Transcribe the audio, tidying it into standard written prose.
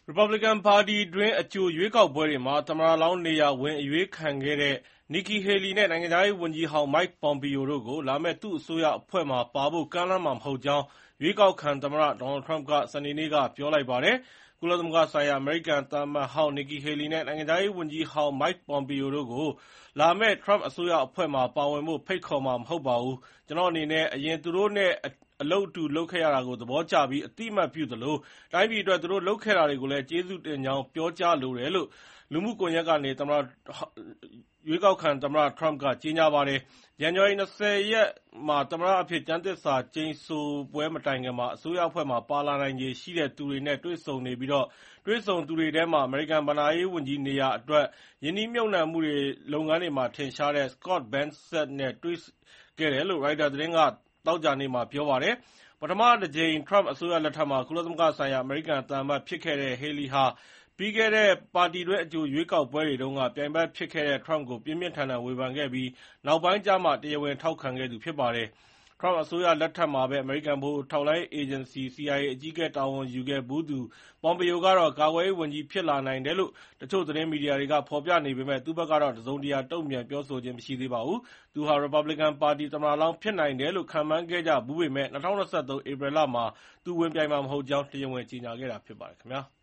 Republican ပါတီတွင်း အကြိုရွေးကောက်ပွဲတွေမှာ သမ္မတလောင်းနေရာဝင်အရွေးခံခဲ့တဲ့ Nikki Haley နဲ့ နိုင်ငံခြားရေးဝန်ကြီးဟောင်း Mike Pompeo တို့ကို လာမယ့် သူ့အစိုးရအဖွဲ့မှာပါဖို့ ကမ်းလှမ်းမှာမဟုတ်ကြောင်း ရွေးကောက်ခံသမ္မတ Donald Trump က စနေနေ့က ပြောလိုက်ပါတယ်။ ကုလသမဂ္ဂဆိုင်ရာ အမေရိကန်သံအမတ်ဟောင်း Nikki Haley နဲ့ နိုင်ငံခြားရေးဝန်ကြီးဟောင်း Mike Pompeo တို့ကို လာမယ့် Trump အစိုးရအဖွဲ့မှာ ပါဝင်ဖို့ ဖိတ်ခေါ်မှာ မဟုတ်ပါဘူး။ ကျနော့်အနေနဲ့ အရင်သူတို့နဲ့ အလုပ်အတူလုပ်ခဲ့ရတာကို သဘောကျပြီး အသိအမှတ်ပြုသလို တိုင်းပြည်အတွက် သူတို့လုပ်ခဲ့တာတွေကိုလည်း ကျေးဇူးတင်ကြောင်း ပြောကြားလိုတယ်လို့ လူမှုကွန်ရက်ကနေ ရွေးကောက်ခံသမ္မတ Trump က ကြေညာပါတယ်။ ဇန်နဝါရီ ၂၀ ရက်မှာ သမ္မတအဖြစ် ကျမ်းသစ္စာကျိန်ဆိုပွဲမတိုင်ခင် အစိုးရအဖွဲ့မှာ ပါလာနိုင်ခြေရှိတဲ့သူတွေနဲ့ တွေ့ဆုံနေပြီး တွေ့ဆုံသူတွေထဲမှာ အမေရိကန်ဘဏ္ဍာရေးဝန်ကြီးနေရာအတွက် ရင်းနှီးမြှုပ်နှံမှုလုပ်ငန်းတွေမှာ ထင်ရှားတဲ့ Scott Bessent နဲ့ တွေ့ခဲ့တယ်လို့ ရိုက်တာသတင်းက သောကြာနေ့မှာ ပြောပါတယ်။ ပထမတကြိမ် Trump အစိုးရလက်ထက်မှာ ကုလသမဂ္ဂဆိုင်ရာ အမေရိကန်သံအမတ်ဖြစ်ခဲ့တဲ့ Haley ဟာ ပြီးခဲ့တဲ့ ပါတီတွင်း အကြိုရွေးကောက်ပွဲတွေတုန်းက ပြိုင်ဘက်ဖြစ်ခဲ့တဲ့ Trump ကို ပြင်းပြင်းထန်ထန် ဝေဖန်ခဲ့ပြီး နောက်ပိုင်းကျမှ တရားဝင်ထောက်ခံခဲ့သူ ဖြစ်ပါတယ်။ Trump အစိုးရလက်ထက်မှာပဲ အမေရိကန် ဗဟိုထောက်လှမ်းရေးအေဂျင်စီ CIA အကြီးအကဲတာဝန်ယူခဲ့ဖူးသူ Pompeo ကတော့ ကာကွယ်ရေးဝန်ကြီး ဖြစ်လာနိုင်တယ်လို့ တချို့သတင်းမီဒီယာတွေက ဖော်ပြနေပေမယ့် သူ့ဘက်ကတော့ တစုံတရာ တုံ့ပြန်ပြောဆိုခြင်း မရှိသေးပါဘူး။ သူဟာ ရီပတ်ဘလစ်ကန်ပါတီ သမ္မတလောင်း ဖြစ်နိုင်တယ်လို့ ခန့်မှန်းခဲ့ကြဖူးပေမယ့် ၂၀၂၃ ဧပြီလမှာ သူဝင်ပြိုင်မှာမဟုတ်ကြောင်း တရားဝင်ကြေညာခဲ့တာ ဖြစ်ပါတယ်ခင်ဗျာ။